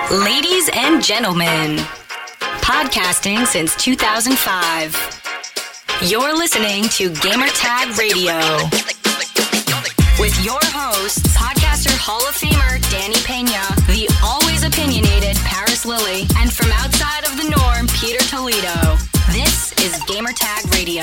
Ladies and gentlemen, podcasting since 2005. You're listening to Gamertag Radio. With your hosts, podcaster Hall of Famer Danny Pena, the always opinionated Paris Lilly, and from outside of the norm, Peter Toledo. This is Gamertag Radio.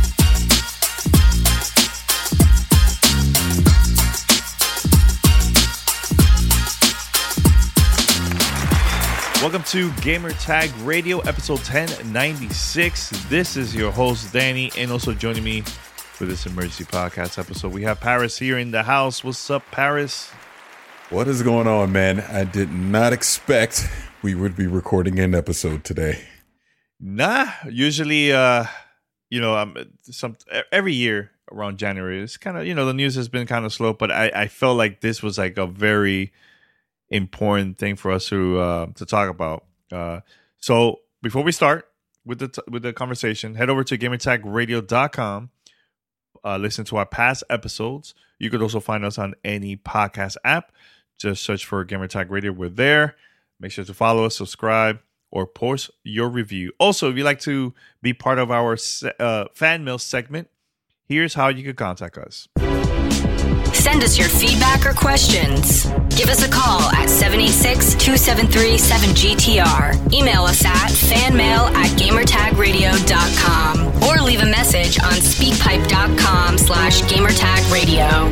Welcome to Gamertag Radio, episode 1096. This is your host, Danny, and also joining me for this emergency podcast episode, we have Paris here in the house. What's up, Paris? What is going on, man? I did not expect we would be recording an episode today. Nah, usually, every year around January, it's kind of, the news has been kind of slow, but I felt like this was like a very important thing for us to talk about. So before we start with the conversation, head over to gamertagradio.com. Listen to our past episodes. You could also find us on any podcast app. Just search for Gamertag Radio. We're there. Make sure to follow us, subscribe, or post your review. Also, if you'd like to be part of our fan mail segment, here's how you can contact us. Send us your feedback or questions. Give us a call at 786-273-7GTR. Email us at fanmail@gamertagradio.com or leave a message on speakpipe.com/gamertagradio.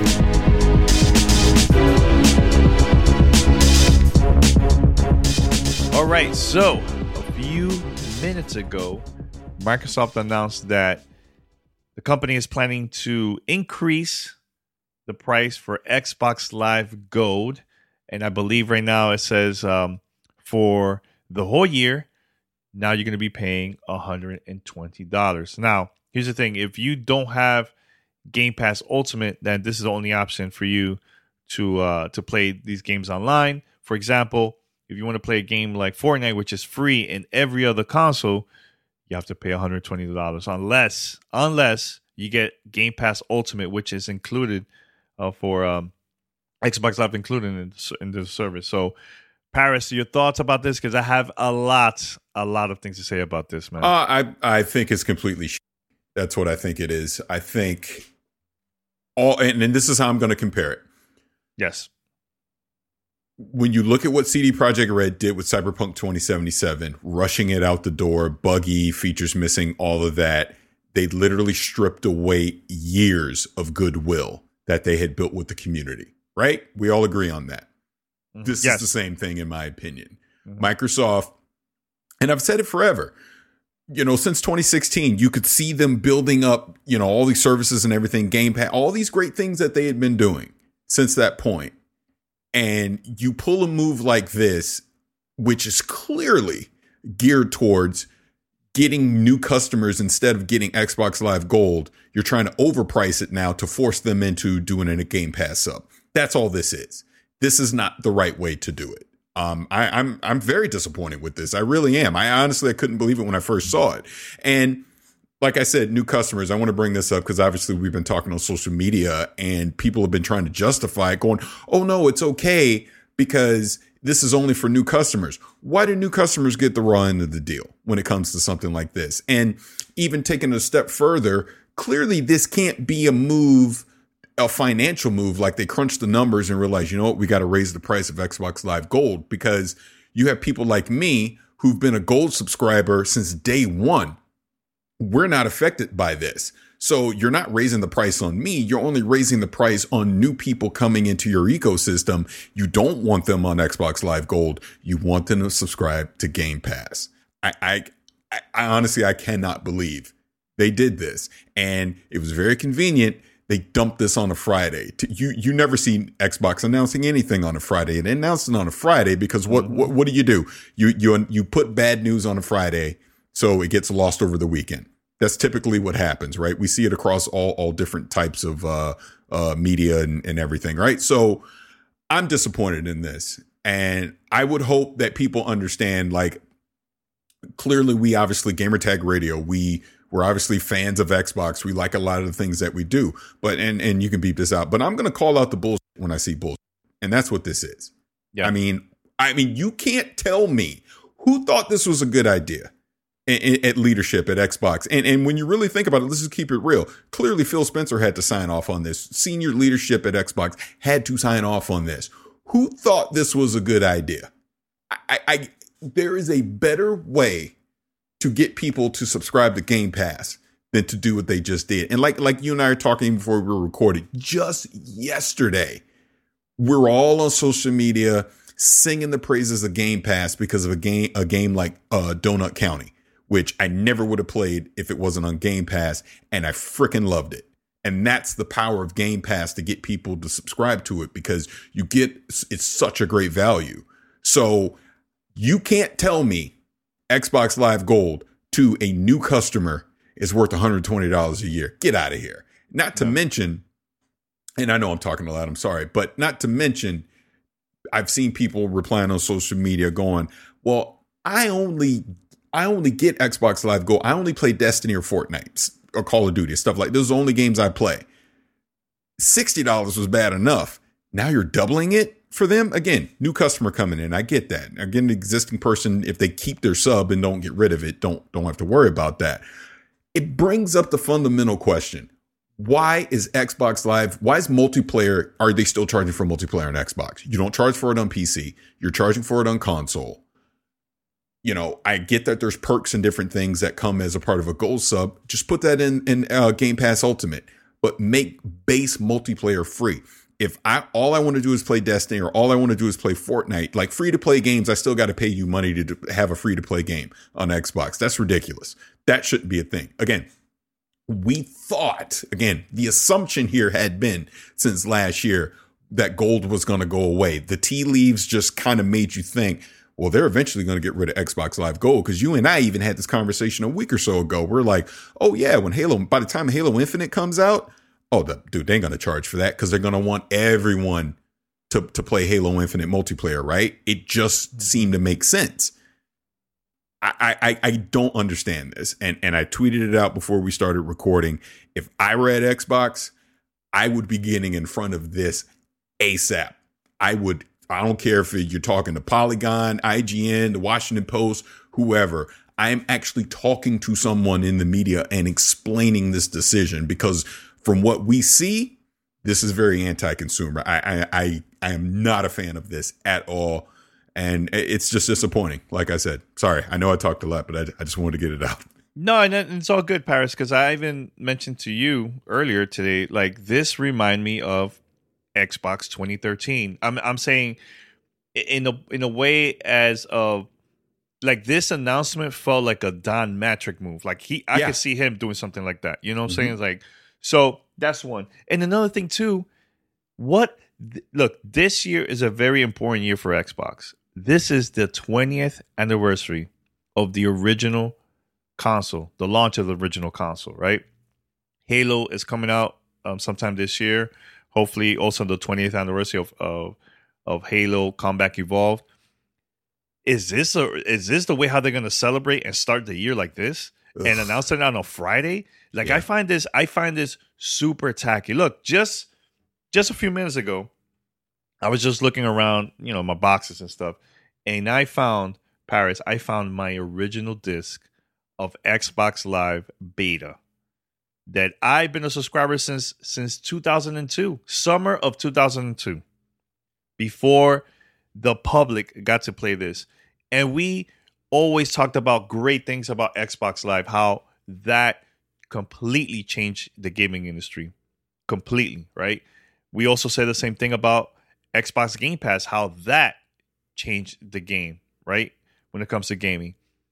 All right, so a few minutes ago, Microsoft announced that the company is planning to increase the price for Xbox Live Gold, and I believe right now it says for the whole year, now you're going to be paying $120. Now, here's the thing: if you don't have Game Pass Ultimate, then this is the only option for you to play these games online. For example, if you want to play a game like Fortnite, which is free in every other console, you have to pay $120 unless you get Game Pass Ultimate, which is included for Xbox Live included in the service. So, Paris, your thoughts about this? Because I have a lot of things to say about this, man. I think it's completely that's what I think it is. I think and this is how I'm going to compare it. Yes. When you look at what CD Projekt Red did with Cyberpunk 2077, rushing it out the door, buggy, features missing, all of that, they literally stripped away years of goodwill that they had built with the community, right? We all agree on that. Mm-hmm. This is the same thing, in my opinion. Mm-hmm. Microsoft, and I've said it forever, since 2016, you could see them building up, all these services and everything, Game Pass, all these great things that they had been doing since that point. And you pull a move like this, which is clearly geared towards getting new customers instead of getting Xbox Live Gold. You're trying to overprice it now to force them into doing a Game Pass sub. That's all this is. This is not the right way to do it. I'm very disappointed with this. I really am. I couldn't believe it when I first saw it. And like I said, new customers, I want to bring this up because obviously we've been talking on social media and people have been trying to justify it, going, oh no, it's okay because this is only for new customers. Why do new customers get the raw end of the deal when it comes to something like this? And even taking a step further, clearly this can't be a financial move, like they crunched the numbers and realized, we got to raise the price of Xbox Live Gold, because you have people like me who've been a gold subscriber since day one. We're not affected by this. So you're not raising the price on me. You're only raising the price on new people coming into your ecosystem. You don't want them on Xbox Live Gold. You want them to subscribe to Game Pass. I honestly, I cannot believe they did this. And it was very convenient. They dumped this on a Friday. You never see Xbox announcing anything on a Friday. And they announced it on a Friday because what do? You put bad news on a Friday, so it gets lost over the weekend. That's typically what happens, right? We see it across all different types of media and everything, right? So I'm disappointed in this. And I would hope that people understand, like, clearly we obviously, Gamertag Radio, we're obviously fans of Xbox. We like a lot of the things that we do, but, and you can beep this out, but I'm going to call out the bullshit when I see bullshit. And that's what this is. Yeah. I mean, I mean, you can't tell me who thought this was a good idea at leadership at Xbox. And when you really think about it, let's just keep it real. Clearly, Phil Spencer had to sign off on this. Senior leadership at Xbox had to sign off on this. Who thought this was a good idea? There is a better way to get people to subscribe to Game Pass than to do what they just did. And like you and I are talking before we were recording, just yesterday, we're all on social media singing the praises of Game Pass because of a game like Donut County, which I never would have played if it wasn't on Game Pass, and I freaking loved it. And that's the power of Game Pass to get people to subscribe to it, because it's such a great value. So you can't tell me Xbox Live Gold to a new customer is worth $120 a year. Get out of here. Not to mention, and I know I'm talking a lot, I'm sorry, but not to mention, I've seen people replying on social media going, well, I only get Xbox Live Gold. I only play Destiny or Fortnite or Call of Duty, stuff like those are the only games I play. $60 was bad enough. Now you're doubling it for them. Again, new customer coming in. I get that. Again, the existing person, if they keep their sub and don't get rid of it, don't have to worry about that. It brings up the fundamental question. Why is Xbox Live, why is multiplayer, are they still charging for multiplayer on Xbox? You don't charge for it on PC. You're charging for it on console. You know, I get that there's perks and different things that come as a part of a gold sub. Just put that in Game Pass Ultimate, but make base multiplayer free. If all I want to do is play Destiny, or all I want to do is play Fortnite, like free to play games, I still got to pay you money to have a free to play game on Xbox. That's ridiculous. That shouldn't be a thing. Again, we thought, the assumption here had been since last year that gold was going to go away. The tea leaves just kind of made you think, well, they're eventually going to get rid of Xbox Live Gold, because you and I even had this conversation a week or so ago. We're like, oh yeah, by the time Halo Infinite comes out, they ain't going to charge for that, because they're going to want everyone to play Halo Infinite multiplayer, right? It just seemed to make sense. I don't understand this. And I tweeted it out before we started recording. If I were at Xbox, I would be getting in front of this ASAP. I don't care if you're talking to Polygon, IGN, the Washington Post, whoever. I am actually talking to someone in the media and explaining this decision, because from what we see, this is very anti-consumer. I am not a fan of this at all. And it's just disappointing. Like I said, sorry, I know I talked a lot, but I just wanted to get it out. No, and it's all good, Paris, because I even mentioned to you earlier today, like, this remind me of Xbox 2013. I'm saying in a way, as of, like, this announcement felt like a Don Matrick move. Like, I could see him doing something like that. You know what I'm saying? It's like, so that's one. And another thing too, look, this year is a very important year for Xbox. This is the 20th anniversary of the original console, the launch of the original console, right? Halo is coming out sometime this year. Hopefully, also the 20th anniversary of Halo Combat Evolved. Is this the way how they're going to celebrate and start the year like this? Ugh. And announce it on a Friday? Like, yeah. I find this super tacky. Look, just a few minutes ago, I was just looking around, my boxes and stuff, and I found my original disc of Xbox Live Beta that I've been a subscriber since 2002, summer of 2002, before the public got to play this. And we always talked about great things about Xbox Live, how that completely changed the gaming industry, completely, right? We also said the same thing about Xbox Game Pass, how that changed the game, right? When it comes to gaming.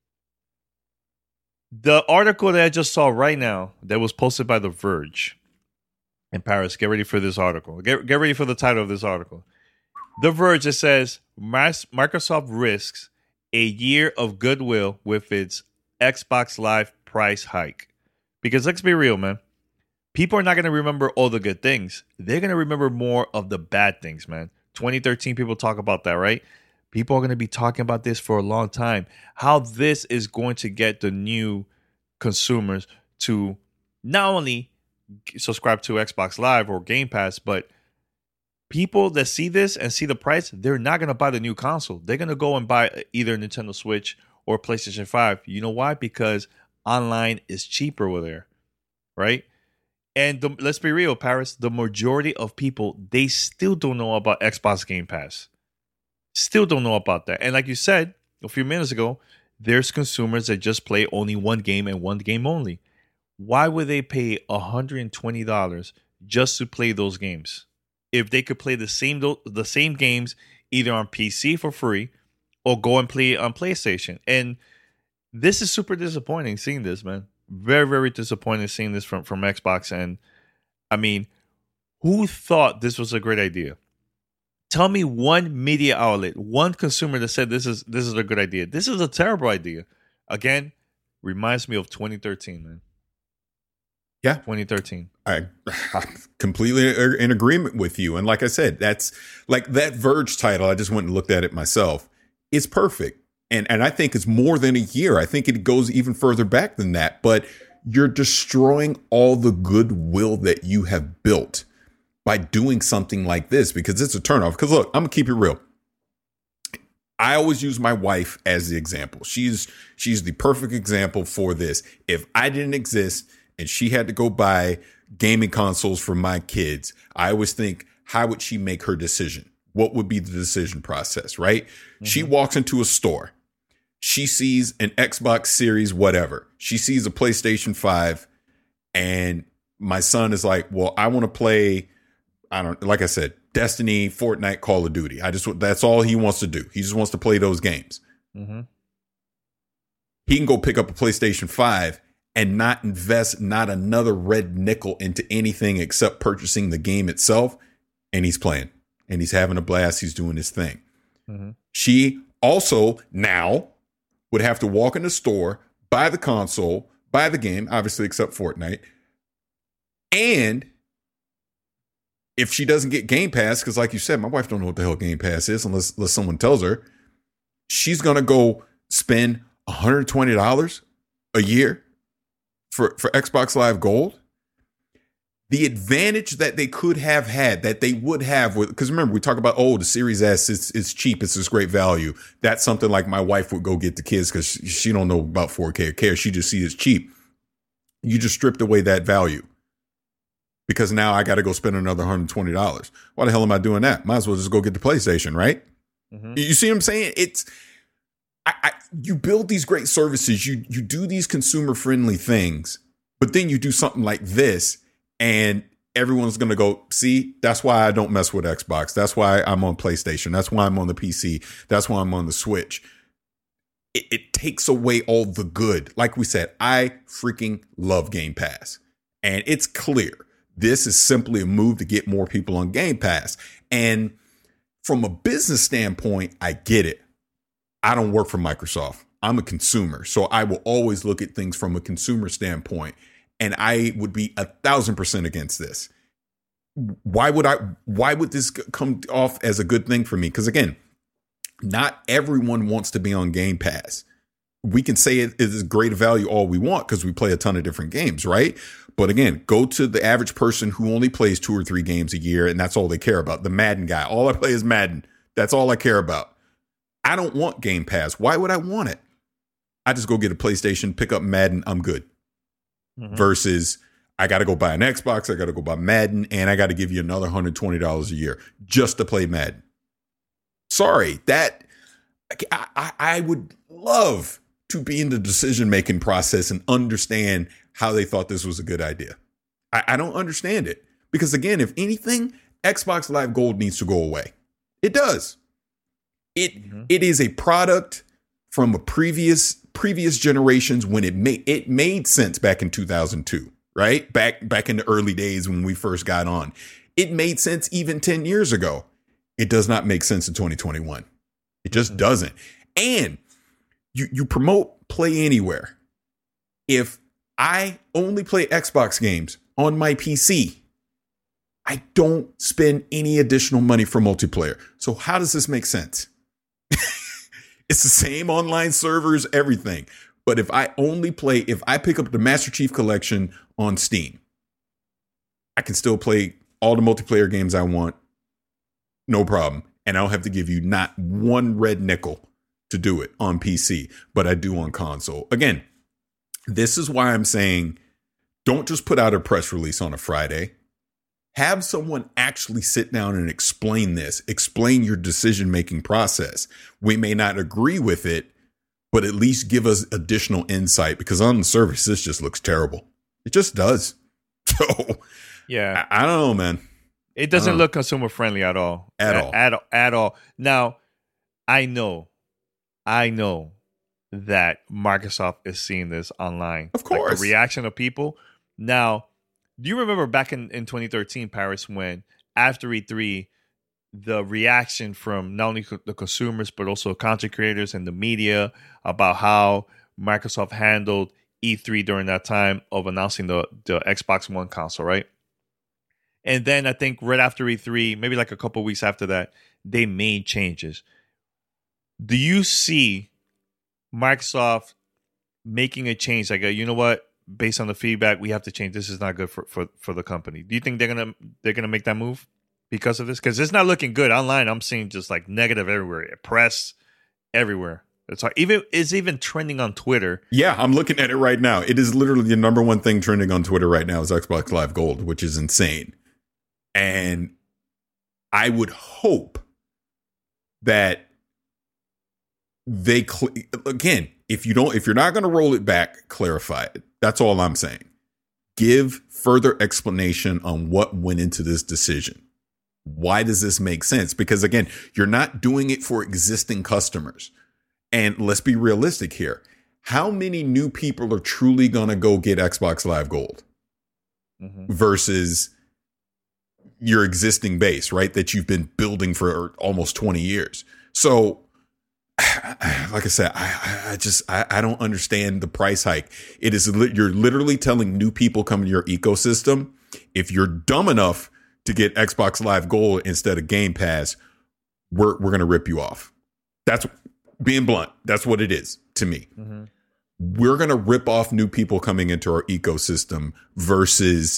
The article that I just saw right now that was posted by The Verge, and Paris, get ready for this article. Get ready for the title of this article. The Verge, it says, Microsoft risks a year of goodwill with its Xbox Live price hike. Because let's be real, man. People are not going to remember all the good things. They're going to remember more of the bad things, man. 2013, people talk about that, right? People are going to be talking about this for a long time. How this is going to get the new consumers to not only subscribe to Xbox Live or Game Pass, but people that see this and see the price, they're not going to buy the new console. They're going to go and buy either Nintendo Switch or PlayStation 5. You know why? Because online is cheaper over there, right? And let's be real, Paris, the majority of people, they still don't know about Xbox Game Pass. Still don't know about that. And like you said a few minutes ago, there's consumers that just play only one game and one game only. Why would they pay $120 just to play those games if they could play the same games either on PC for free or go and play on PlayStation? And this is super disappointing seeing this, man. Very, very disappointing seeing this from Xbox. And I mean, who thought this was a great idea? Tell me one media outlet, one consumer that said this is a good idea. This is a terrible idea. Again, reminds me of 2013, man. Yeah. 2013. I'm completely in agreement with you. And like I said, that's like that Verge title. I just went and looked at it myself. It's perfect. And I think it's more than a year. I think it goes even further back than that. But you're destroying all the goodwill that you have built by doing something like this, because it's a turnoff. Because look, I'm gonna keep it real. I always use my wife as the example. She's the perfect example for this. If I didn't exist and she had to go buy gaming consoles for my kids, I always think, how would she make her decision? What would be the decision process, right? Mm-hmm. She walks into a store. She sees an Xbox Series, whatever. She sees a PlayStation 5, and my son is like, well, I want to play, like I said, Destiny, Fortnite, Call of Duty. That's all he wants to do. He just wants to play those games. Mm-hmm. He can go pick up a PlayStation 5 and not invest not another red nickel into anything except purchasing the game itself. And he's playing and he's having a blast. He's doing his thing. Mm-hmm. She also now would have to walk in the store, buy the console, buy the game, obviously except Fortnite. And if she doesn't get Game Pass, because like you said, my wife don't know what the hell Game Pass is unless someone tells her, she's going to go spend $120 a year for Xbox Live Gold. The advantage that they could have had, that they would have, because remember, we talk about, the Series S is cheap. It's this great value. That's something like my wife would go get the kids because she don't know about 4K or care. She just sees it's cheap. You just stripped away that value because now I got to go spend another $120. Why the hell am I doing that? Might as well just go get the PlayStation, right? Mm-hmm. You see what I'm saying? It's you build these great services. You do these consumer friendly things, but then you do something like this. And everyone's going to go, see, that's why I don't mess with Xbox. That's why I'm on PlayStation. That's why I'm on the PC. That's why I'm on the Switch. It takes away all the good. Like we said, I freaking love Game Pass. And it's clear. This is simply a move to get more people on Game Pass. And from a business standpoint, I get it. I don't work for Microsoft. I'm a consumer. So I will always look at things from a consumer standpoint. And I would be 1,000% against this. Why would this come off as a good thing for me? Because again, not everyone wants to be on Game Pass. We can say it is great value all we want because we play a ton of different games, right? But again, go to the average person who only plays 2 or 3 games a year, and that's all they care about. The Madden guy. All I play is Madden. That's all I care about. I don't want Game Pass. Why would I want it? I just go get a PlayStation, pick up Madden, I'm good. Mm-hmm. Versus I got to go buy an Xbox, I got to go buy Madden, and I got to give you another $120 a year just to play Madden. Sorry, that I would love to be in the decision-making process and understand how they thought this was a good idea. I don't understand it. Because again, if anything, Xbox Live Gold needs to go away. It does. It is a product from a previous generations when it made sense back in 2002, right? Back in the early days when we first got on. It made sense even 10 years ago. It does not make sense in 2021. It just doesn't. And you promote Play Anywhere. If I only play Xbox games on my PC, I don't spend any additional money for multiplayer. So how does this make sense? It's the same online servers, everything. But if I pick up the Master Chief Collection on Steam, I can still play all the multiplayer games I want No problem. And I don't have to give you not one red nickel to do it on PC, but I do on console. Again, this is why I'm saying don't just put out a press release on a Friday. Have someone actually sit down and explain this, explain your decision-making process. We may not agree with it, but at least give us additional insight, because on the surface, this just looks terrible. It just does. So, yeah, I don't know, man. It doesn't look consumer friendly at all. At all. Now, I know that Microsoft is seeing this online. Of course. Like the reaction of people. Now, do you remember back in 2013, Paris, when after E3, the reaction from not only the consumers, but also content creators and the media about how Microsoft handled E3 during that time of announcing the Xbox One console, right? And then I think right after E3, maybe like a couple of weeks after that, they made changes. Do you see Microsoft making a change? Like, you know what? Based on the feedback, we have to change. This is not good for the company. Do you think they're gonna make that move because of this? Because it's not looking good online. I'm seeing just like negative everywhere, press everywhere. It's like even trending on Twitter. Yeah, I'm looking at it right now. It is literally the number one thing trending on Twitter right now is Xbox Live Gold, which is insane. And I would hope that they again, if you're not going to roll it back, clarify it. That's all I'm saying. Give further explanation on what went into this decision. Why does this make sense? Because again, you're not doing it for existing customers. And let's be realistic here. How many new people are truly going to go get Xbox Live Gold versus your existing base, right? That you've been building for almost 20 years. So, like I said, I don't understand the price hike. It is, you're literally telling new people coming to your ecosystem, if you're dumb enough to get Xbox Live Gold instead of Game Pass, we're going to rip you off. That's being blunt. That's what it is to me. We're going to rip off new people coming into our ecosystem versus,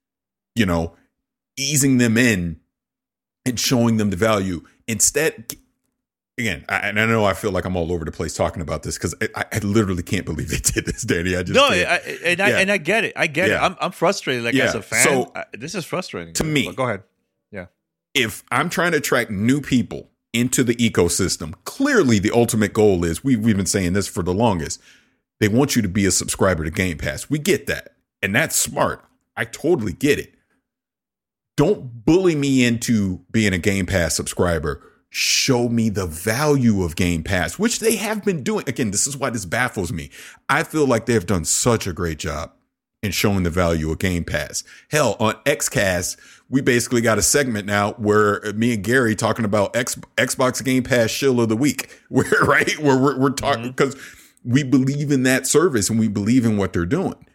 easing them in and showing them the value. Instead, again, I know I feel like I'm all over the place talking about this because I literally can't believe they did this, Danny. I get it. I get it. I'm frustrated. As a fan, so, this is frustrating to me. But go ahead. Yeah. If I'm trying to attract new people into the ecosystem, clearly the ultimate goal is we've been saying this for the longest. They want you to be a subscriber to Game Pass. We get that, and that's smart. I totally get it. Don't bully me into being a Game Pass subscriber. Show me the value of Game Pass, which they have been doing. Again, this is why this baffles me. I feel like they've done such a great job in showing the value of Game Pass. Hell, on XCast, we basically got a segment now where me and Gary talking about Xbox Game Pass shill of the week, where we're talking because we believe in that service and we believe in what they're doing.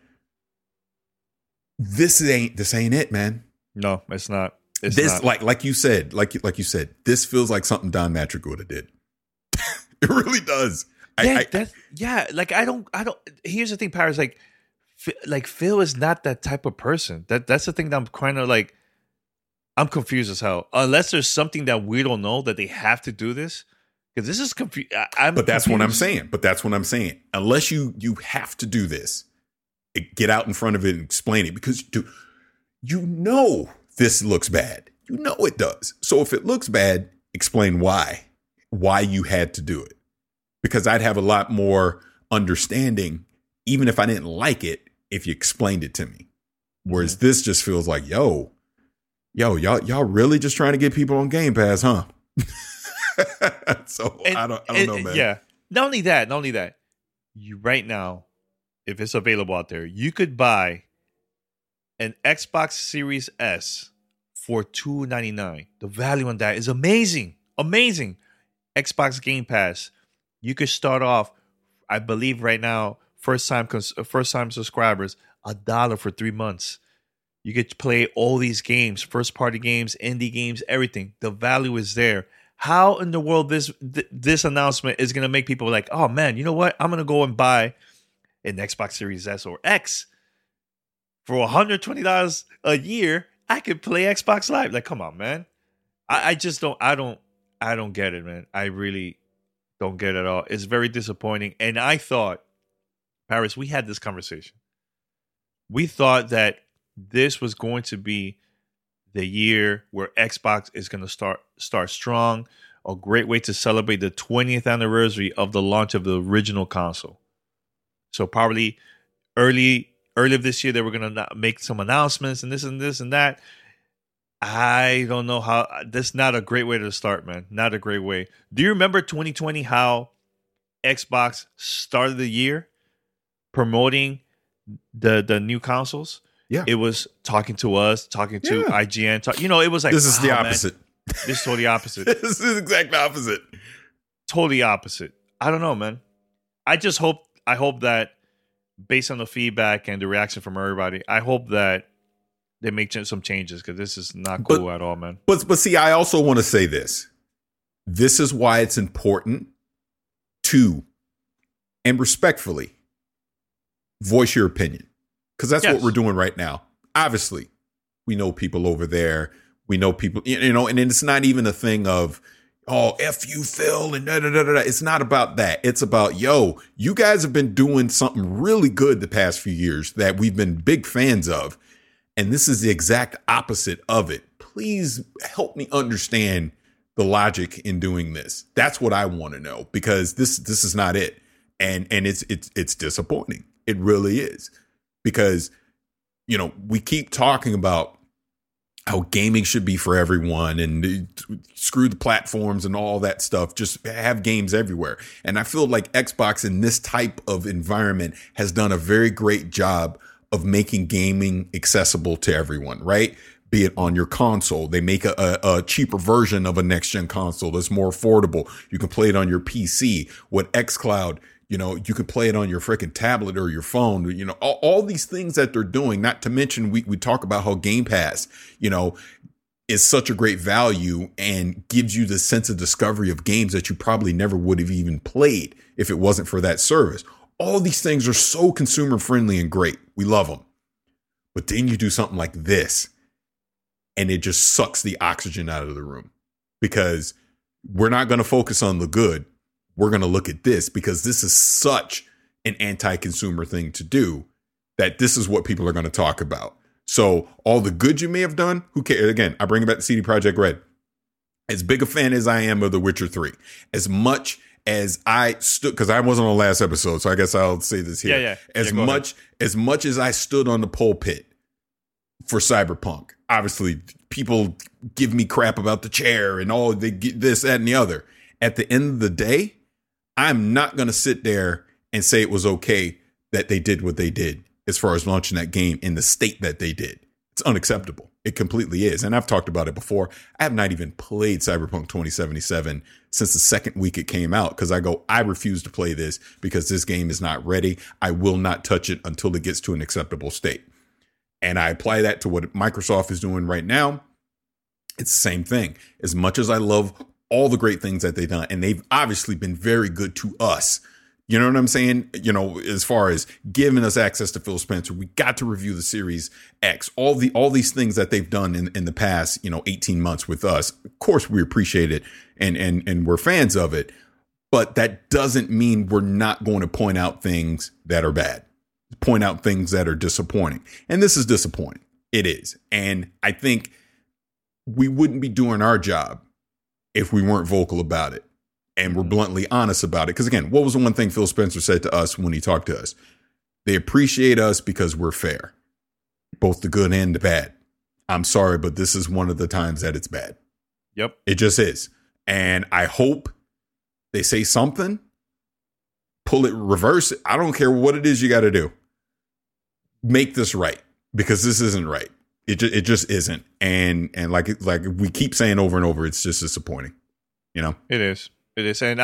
This ain't it, man. No, it's not. It's not. Like you said, this feels like something Don Matrick would have did. It really does. I don't. Here's the thing, Paris. Like Phil is not that type of person. That's the thing that I'm kind of like. I'm confused as hell. Unless there's something that we don't know that they have to do this, because this is confused. But that's what I'm saying. Unless you have to do this, get out in front of it and explain it, because this looks bad. It does. So if it looks bad, explain why you had to do it, because I'd have a lot more understanding, even if I didn't like it, if you explained it to me. Whereas this just feels like, y'all really just trying to get people on Game Pass, huh? So I don't know, man. Yeah. Not only that, you right now, if it's available out there, you could buy an Xbox Series S for $299. The value on that is amazing. Amazing. Xbox Game Pass. You could start off, I believe right now, first time subscribers, $1 for 3 months. You could play all these games, first party games, indie games, everything. The value is there. How in the world this announcement is going to make people like, oh man, you know what? I'm going to go and buy an Xbox Series S or X for $120 a year. I could play Xbox Live. Like, come on, man. I just don't. I don't get it, man. I really don't get it at all. It's very disappointing. And I thought, Paris, we had this conversation. We thought that this was going to be the year where Xbox is going to start strong. A great way to celebrate the 20th anniversary of the launch of the original console. So probably early this year, they were going to make some announcements and this and that. I don't know how. That's not a great way to start, man. Not a great way. Do you remember 2020, how Xbox started the year promoting the new consoles? Yeah. It was talking to us, talking to IGN. It was like, this is the opposite. Man, this is totally opposite. This is exactly opposite. Totally opposite. I don't know, man. I hope that based on the feedback and the reaction from everybody, I hope that they make some changes, because this is not cool at all, man. But see, I also want to say this. This is why it's important to, and respectfully, voice your opinion. Because that's what we're doing right now. Obviously, we know people over there. We know people, and it's not even a thing of, oh, F you, Phil, and da-da-da-da-da. It's not about that. It's about, yo, you guys have been doing something really good the past few years that we've been big fans of. And this is the exact opposite of it. Please help me understand the logic in doing this. That's what I want to know, because this is not it. And it's disappointing. It really is. Because, we keep talking about how gaming should be for everyone and screw the platforms and all that stuff. Just have games everywhere. And I feel like Xbox in this type of environment has done a very great job of making gaming accessible to everyone, right? Be it on your console. They make a cheaper version of a next gen console that's more affordable. You can play it on your PC. What xCloud, you could play it on your freaking tablet or your phone. All these things that they're doing, not to mention we talk about how Game Pass, is such a great value and gives you the sense of discovery of games that you probably never would have even played if it wasn't for that service. All these things are so consumer friendly and great. We love them. But then you do something like this and it just sucks the oxygen out of the room, because we're not going to focus on the good. We're going to look at this, because this is such an anti-consumer thing to do that this is what people are going to talk about. So all the good you may have done, who cares? Again, I bring it back to CD Projekt Red. As big a fan as I am of The Witcher 3, as much as I stood, because I wasn't on the last episode, so I guess I'll say this here. Yeah. As much as I stood on the pulpit for Cyberpunk, obviously people give me crap about the chair and all, they get this, that, and the other. At the end of the day, I'm not going to sit there and say it was okay that they did what they did as far as launching that game in the state that they did. It's unacceptable. It completely is. And I've talked about it before. I have not even played Cyberpunk 2077 since the second week it came out, because I refuse to play this because this game is not ready. I will not touch it until it gets to an acceptable state. And I apply that to what Microsoft is doing right now. It's the same thing. As much as I love all the great things that they've done, and they've obviously been very good to us. You know what I'm saying? As far as giving us access to Phil Spencer, we got to review the Series X, all these things that they've done in the past, 18 months with us. Of course, we appreciate it and we're fans of it, but that doesn't mean we're not going to point out things that are bad, point out things that are disappointing. And this is disappointing. It is. And I think we wouldn't be doing our job if we weren't vocal about it. And we're bluntly honest about it. Because again, what was the one thing Phil Spencer said to us when he talked to us? They appreciate us because we're fair, both the good and the bad. I'm sorry, but this is one of the times that it's bad. Yep. It just is. And I hope they say something, pull it, reverse it. I don't care what it is you got to do. Make this right, because this isn't right. It just isn't. And like we keep saying over and over, it's just disappointing. It is. It is. And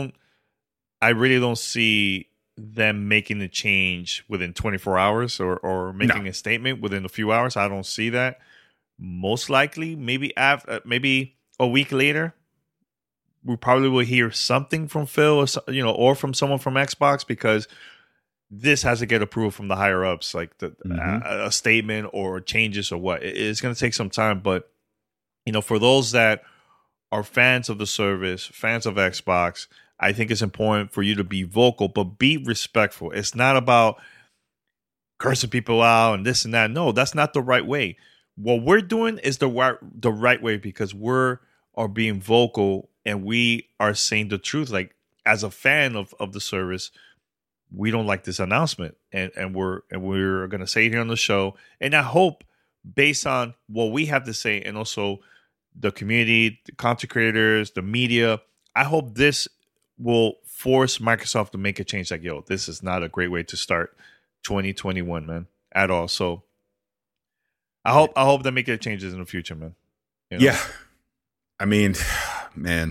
I really don't see them making the change within 24 hours or making a statement within a few hours. I don't see that. Most likely, maybe a week later, we probably will hear something from Phil or from someone from Xbox, because this has to get approval from the higher ups, like a statement or changes or what. It's going to take some time, but for those that are fans of the service, fans of Xbox, I think it's important for you to be vocal, but be respectful. It's not about cursing people out and this and that. No, that's not the right way. What we're doing is the right way because are being vocal and we are saying the truth. Like, as a fan of the service, we don't like this announcement, and we're going to say it here on the show. And I hope, based on what we have to say, and also the community, the content creators, the media, I hope this will force Microsoft to make a change. Like, yo, this is not a great way to start 2021, man, at all. So I hope they make the changes in the future, man. Yeah, I mean, man.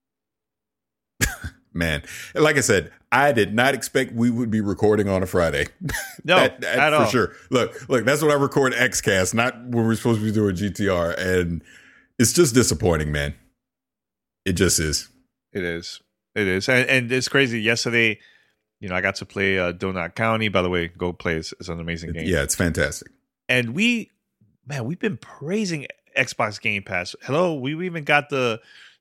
Man, like I said, I did not expect we would be recording on a Friday. No, at all. For sure. Look, that's when I record XCast, not when we're supposed to be doing GTR. And it's just disappointing, man. It just is. It is. And it's crazy. Yesterday, I got to play Donut County. By the way, go play. It's an amazing game. Yeah, it's fantastic. And we've been praising Xbox Game Pass. Hello, we even got a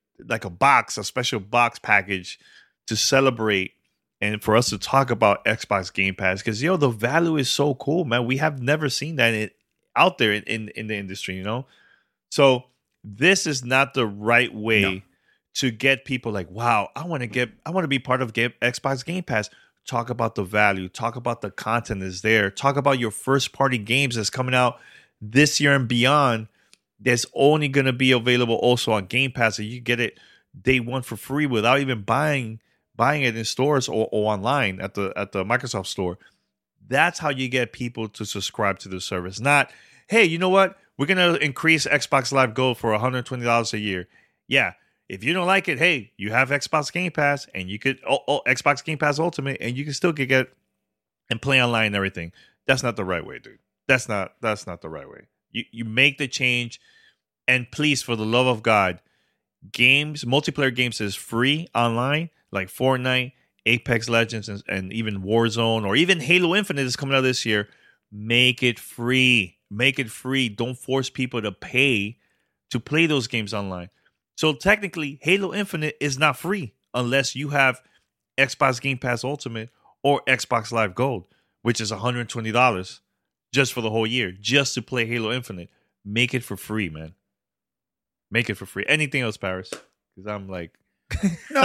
special box package to celebrate and for us to talk about Xbox Game Pass, because the value is so cool, man. We have never seen that out there in the industry, So this is not the right way to get people like, wow, I want to be part of Xbox Game Pass. Talk about the value, talk about the content that's there, talk about your first party games that's coming out this year and beyond. That's only going to be available also on Game Pass, so you get it day one for free without even buying it in stores or online at the Microsoft Store. That's how you get people to subscribe to the service. Not, hey, you know what? We're going to increase Xbox Live Gold for $120 a year. Yeah, if you don't like it, hey, you have Xbox Game Pass, and you could Xbox Game Pass Ultimate, and you can still get and play online and everything. That's not the right way, dude. That's not the right way. You make the change, and please, for the love of God, multiplayer games is free online, like Fortnite, Apex Legends, and even Warzone, or even Halo Infinite is coming out this year. Make it free. Make it free. Don't force people to pay to play those games online. So technically, Halo Infinite is not free unless you have Xbox Game Pass Ultimate or Xbox Live Gold, which is $120 just for the whole year, just to play Halo Infinite. Make it for free, man. Make it for free. Anything else, Paris? Because I'm like, no.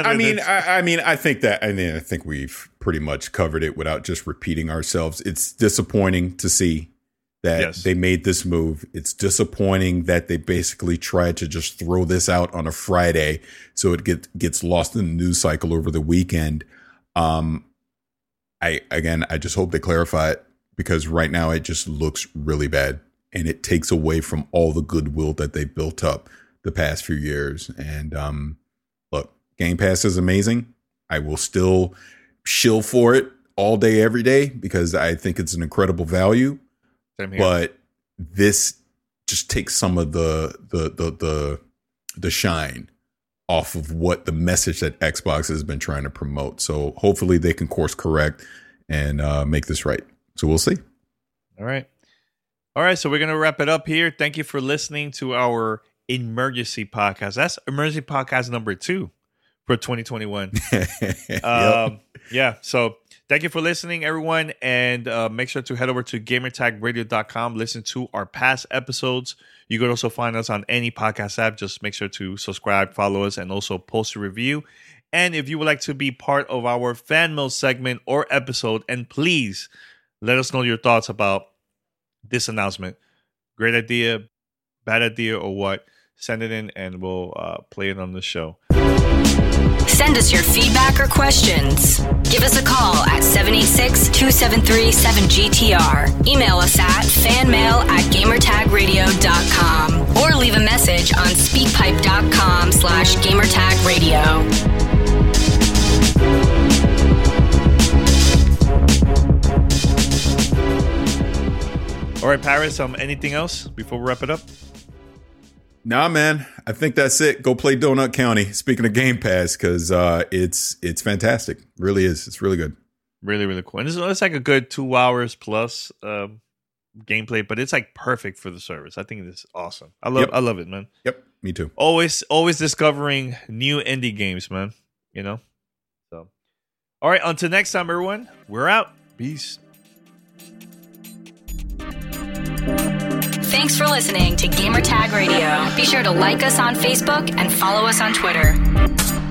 I think we've pretty much covered it without just repeating ourselves. It's disappointing to see that they made this move. It's disappointing that they basically tried to just throw this out on a Friday so it gets lost in the news cycle over the weekend. I just hope they clarify it, because right now it just looks really bad, and it takes away from all the goodwill that they built up the past few years. And look, Game Pass is amazing. I will still shill for it all day, every day, because I think it's an incredible value. But this just takes some of the shine off of what the message that Xbox has been trying to promote. So hopefully they can course correct and make this right. So we'll see. All right. So we're going to wrap it up here. Thank you for listening to our emergency podcast. That's emergency podcast number 2 for 2021. Yeah. So thank you for listening, everyone. And make sure to head over to gamertagradio.com. Listen to our past episodes. You can also find us on any podcast app. Just make sure to subscribe, follow us, and also post a review. And if you would like to be part of our fan mail segment or episode, and please let us know your thoughts about this announcement. Great idea, bad idea, or what? Send it in and we'll play it on the show. Send us your feedback or questions. Give us a call at 786-273-7GTR. Email us at fanmail@gamertagradio.com or leave a message on speakpipe.com/gamertagradio. All right, Paris, anything else before we wrap it up? Nah, man. I think that's it. Go play Donut County. Speaking of Game Pass, because it's fantastic. Really is. It's really good. Really, really cool. And it's like a good 2 hours plus gameplay, but it's like perfect for the service. I think it's awesome. I love it, man. Yep, me too. Always discovering new indie games, man. You know? So, all right, until next time, everyone. We're out. Peace. Thanks for listening to Gamertag Radio. Be sure to like us on Facebook and follow us on Twitter.